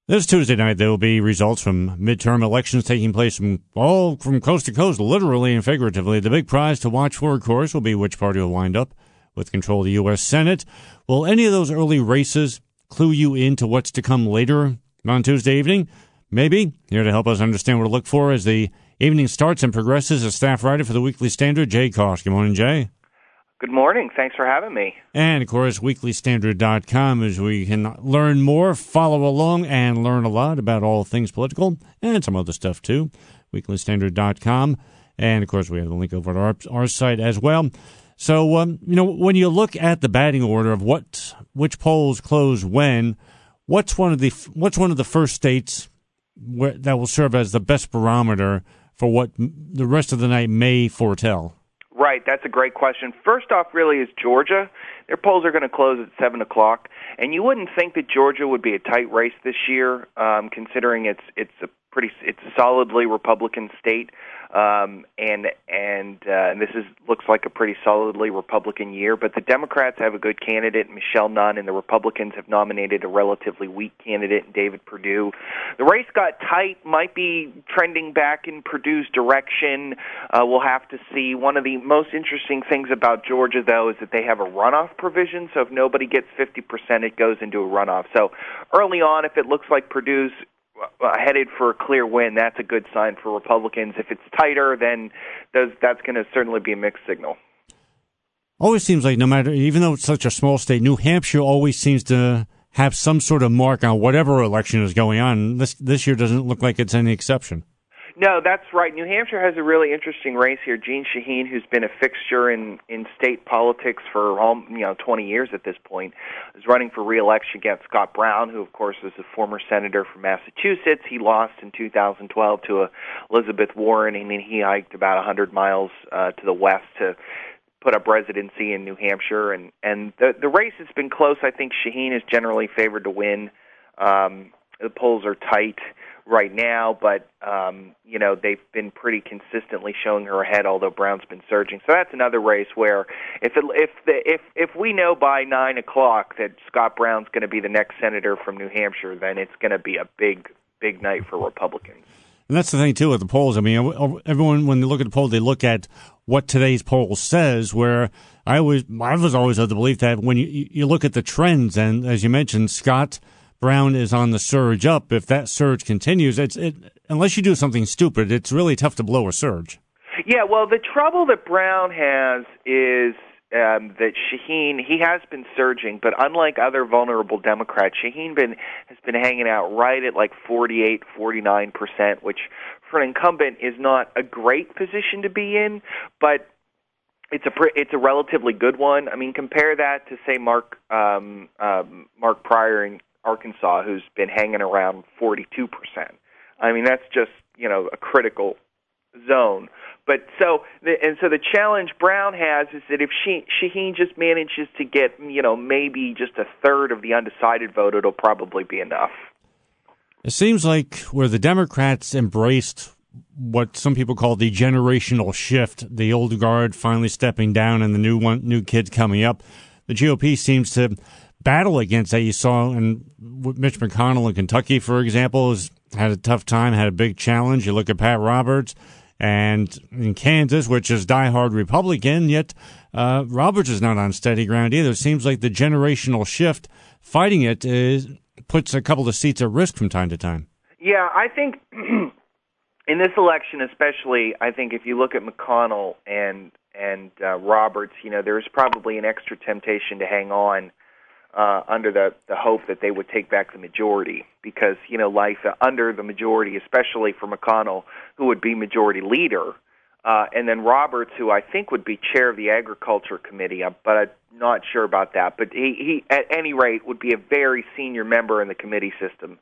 This Tuesday night, there will be results from midterm elections taking place from coast to coast, literally and figuratively. The big prize to watch for, of course, will be which party will wind up with control of the U.S. Senate. Will any of those early races clue you into what's to come later on Tuesday evening? Maybe. Here to help us understand what to look for as the evening starts and progresses, a staff writer for the Weekly Standard, Jay Kosh. Good morning, Jay. Good morning. Thanks for having me. And, of course, weeklystandard.com, as we can learn more, follow along, and learn a lot about all things political and some other stuff, too. weeklystandard.com. And, of course, we have the link over at our site as well. So, when you look at the batting order of which polls close when, what's one of the first states that will serve as the best barometer for what the rest of the night may foretell? Right, that's a great question. First off, really, is Georgia. Their polls are going to close at 7 o'clock, and you wouldn't think that Georgia would be a tight race this year, considering it's a solidly Republican state, and this looks like a pretty solidly Republican year. But the Democrats have a good candidate, Michelle Nunn, and the Republicans have nominated a relatively weak candidate, David Perdue. The race got tight, might be trending back in Perdue's direction. We'll have to see. One of the most interesting things about Georgia, though, is that they have a runoff provision. So if nobody gets 50%, it goes into a runoff. So early on, if it looks like Perdue's headed for a clear win, that's a good sign for Republicans. If it's tighter, then that's going to certainly be a mixed signal. Always seems like no matter, even though it's such a small state, New Hampshire always seems to have some sort of mark on whatever election is going on. This year doesn't look like it's any exception. No, that's right. New Hampshire has a really interesting race here. Jeanne Shaheen, who's been a fixture in state politics for 20 years at this point, is running for re-election against Scott Brown, who, of course, is a former senator from Massachusetts. He lost in 2012 to Elizabeth Warren, and then he hiked about 100 miles to the west to put up residency in New Hampshire. And the race has been close. I think Shaheen is generally favored to win. The polls are tight right now, but they've been pretty consistently showing her ahead, although Brown's been surging. So that's another race where if we know by 9 o'clock that Scott Brown's going to be the next senator from New Hampshire, then it's going to be a big night for Republicans. And that's the thing too with the polls. I mean, everyone, when they look at the poll, they look at what today's poll says. Where I was always of the belief that when you look at the trends, and as you mentioned, Scott Brown is on the surge up. If that surge continues, unless you do something stupid, it's really tough to blow a surge. Yeah, well, the trouble that Brown has is that Shaheen, he has been surging, but unlike other vulnerable Democrats, Shaheen has been hanging out right at like 48, 49%, which for an incumbent is not a great position to be in, but it's a relatively good one. I mean, compare that to, say, Mark Pryor in Arkansas, who's been hanging around 42%. I mean, that's just, a critical zone. But so the challenge Brown has is that if Shaheen just manages to get, maybe just a third of the undecided vote, it'll probably be enough. It seems like where the Democrats embraced what some people call the generational shift, the old guard finally stepping down and the new kids coming up, the GOP seems to battle against that. You saw in Mitch McConnell in Kentucky, for example, has had a tough time, had a big challenge. You look at Pat Roberts, and in Kansas, which is diehard Republican, yet Roberts is not on steady ground either. It seems like the generational shift, fighting it, puts a couple of seats at risk from time to time. Yeah, I think in this election especially, I think if you look at McConnell and Roberts, there's probably an extra temptation to hang on under the hope that they would take back the majority, because, life under the majority, especially for McConnell, who would be majority leader, and then Roberts, who I think would be chair of the Agriculture Committee, but I'm not sure about that. But he at any rate, would be a very senior member in the committee system.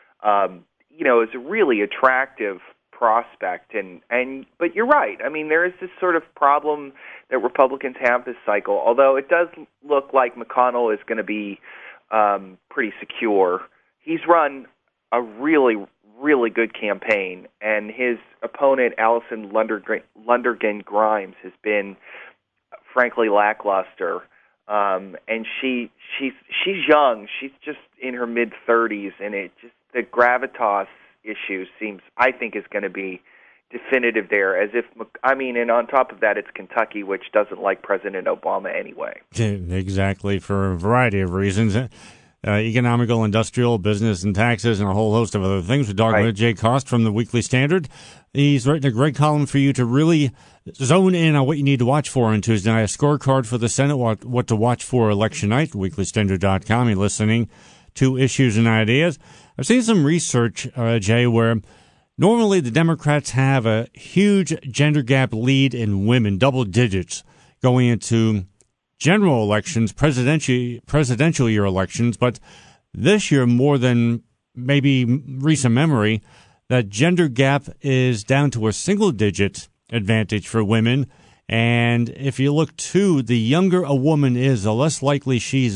Is a really attractive prospect, but you're right. I mean, there is this sort of problem that Republicans have this cycle, although it does look like McConnell is going to be pretty secure. He's run a really, really good campaign, and his opponent, Allison Lundergan Grimes, has been frankly lackluster. And she's young. She's just in her mid-30s, and the gravitas issue I think is going to be definitive there. And on top of that, it's Kentucky, which doesn't like President Obama anyway. Exactly, for a variety of reasons. Economical, industrial, business, and taxes, and a whole host of other things. We're talking with Jay Cost from the Weekly Standard. He's written a great column for you to really zone in on what you need to watch for on Tuesday night. A scorecard for the Senate, what to watch for election night, weeklystandard.com. You're listening to Issues and Ideas. I've seen some research, Jay, where normally the Democrats have a huge gender gap lead in women, double digits, going into general elections, presidential year elections, but this year, more than maybe recent memory, that gender gap is down to a single-digit advantage for women. And if you look, too, the younger a woman is, the less likely she is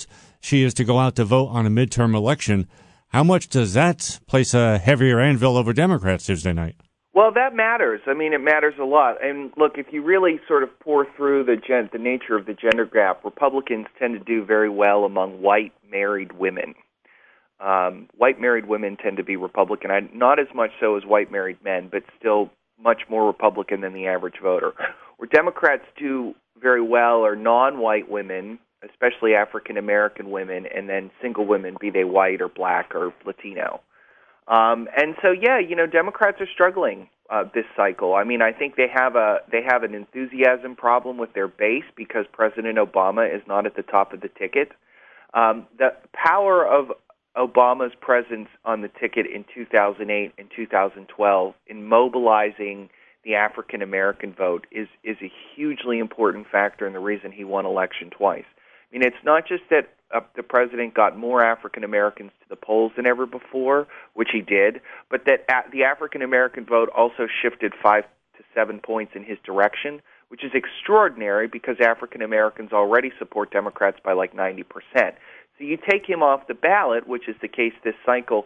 to go out to vote on a midterm election. How much does that place a heavier anvil over Democrats Tuesday night? Well, that matters. I mean, it matters a lot. And look, if you really sort of pour through the nature of the gender gap, Republicans tend to do very well among white married women. White married women tend to be Republican, not as much so as white married men, but still much more Republican than the average voter. Where Democrats do very well are non-white women, especially African American women, and then single women, be they white or black or Latino. And so, Democrats are struggling this cycle. I mean, I think they have an enthusiasm problem with their base because President Obama is not at the top of the ticket. The power of Obama's presence on the ticket in 2008 and 2012 in mobilizing the African American vote is a hugely important factor and the reason he won election twice. I mean, it's not just that the president got more African Americans to the polls than ever before, which he did, but that the African American vote also shifted 5 to 7 points in his direction, which is extraordinary because African Americans already support Democrats by like 90%. So you take him off the ballot, which is the case this cycle,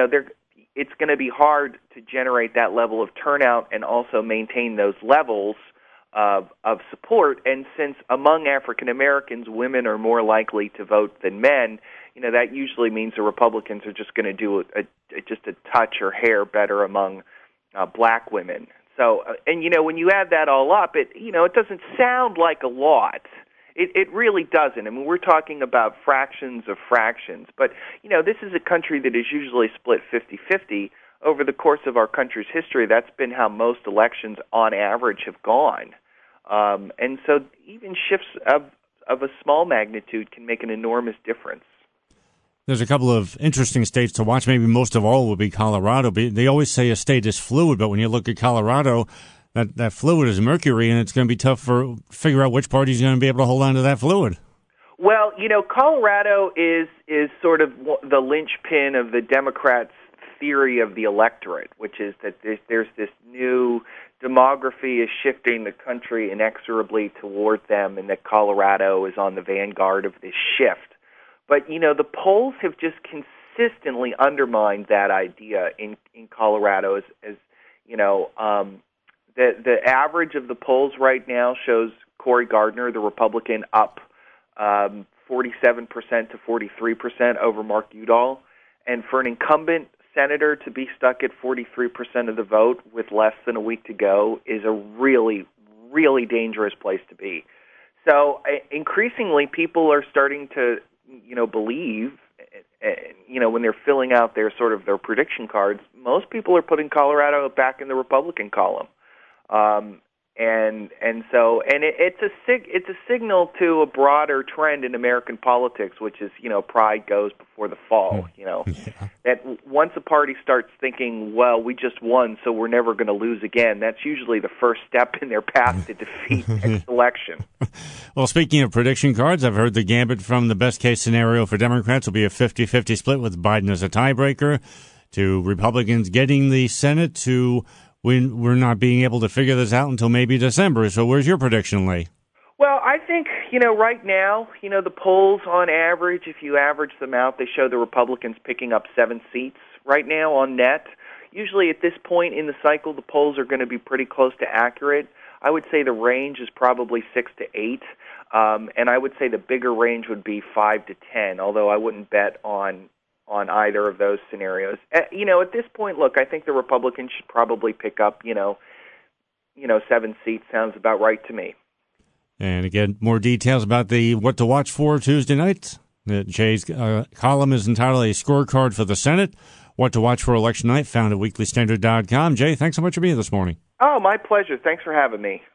it's going to be hard to generate that level of turnout and also maintain those levels of support. And since among African Americans, women are more likely to vote than men, that usually means the Republicans are just going to do just a touch or hair better among black women. So, and when you add that all up, it doesn't sound like a lot. It really doesn't. I mean, we're talking about fractions of fractions. But, this is a country that is usually split 50-50. Over the course of our country's history, that's been how most elections on average have gone. And so even shifts of a small magnitude can make an enormous difference. There's a couple of interesting states to watch. Maybe most of all will be Colorado. They always say a state is fluid, but when you look at Colorado, that fluid is mercury, and it's going to be tough to figure out which party is going to be able to hold on to that fluid. Well, Colorado is sort of the linchpin of the Democrats' theory of the electorate, which is that there's this new demography is shifting the country inexorably toward them, and that Colorado is on the vanguard of this shift. But, the polls have just consistently undermined that idea in Colorado. The average of the polls right now shows Cory Gardner, the Republican, up 47% to 43% over Mark Udall. And for an incumbent senator to be stuck at 43% of the vote with less than a week to go is a really, really dangerous place to be. So increasingly, people are starting to, believe, when they're filling out their prediction cards, most people are putting Colorado back in the Republican column. It's a signal to a broader trend in American politics, which is, pride goes before the fall. That once a party starts thinking, well, we just won, so we're never going to lose again, that's usually the first step in their path to defeat next election. Well, speaking of prediction cards, I've heard the gambit from the best case scenario for Democrats will be a 50-50 split with Biden as a tiebreaker, to Republicans getting the Senate, to we're not being able to figure this out until maybe December. So where's your prediction, Lee? Well, I think, right now, the polls on average, if you average them out, they show the Republicans picking up 7 seats right now on net. Usually at this point in the cycle, the polls are going to be pretty close to accurate. I would say the range is probably 6 to 8. And I would say the bigger range would be 5 to 10, although I wouldn't bet on either of those scenarios. At this point, look, I think the Republicans should probably pick up, 7 seats. Sounds about right to me. And again, more details about the what to watch for Tuesday night. Jay's column is entitled A Scorecard for the Senate. What to watch for election night, found at weeklystandard.com. Jay, thanks so much for being here this morning. Oh, my pleasure. Thanks for having me.